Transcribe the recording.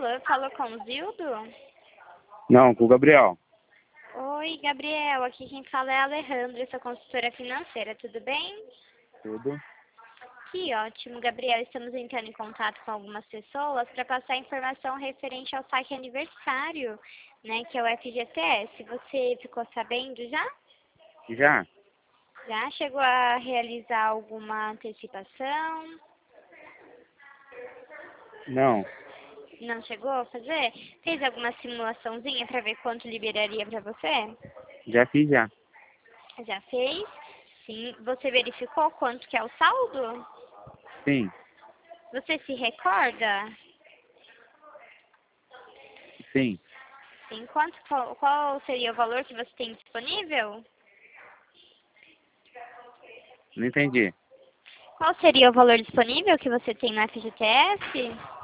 Alô, falou com o Zildo? Não, com o Gabriel. Oi, Gabriel, aqui quem fala é a Alejandra, sou consultora financeira, tudo bem? Tudo? Que ótimo, Gabriel, estamos entrando em contato com algumas pessoas para passar informação referente ao saque aniversário, né, que é o FGTS. Você ficou sabendo já? Já? Já chegou a realizar alguma antecipação? Não. Não chegou a fazer? Fez alguma simulaçãozinha para ver quanto liberaria para você? Já fiz já. Já fez? Sim. Você verificou quanto que é o saldo? Sim. Você se recorda? Sim. Sim. Qual seria o valor que você tem disponível? Não entendi. Qual seria o valor disponível que você tem no FGTS?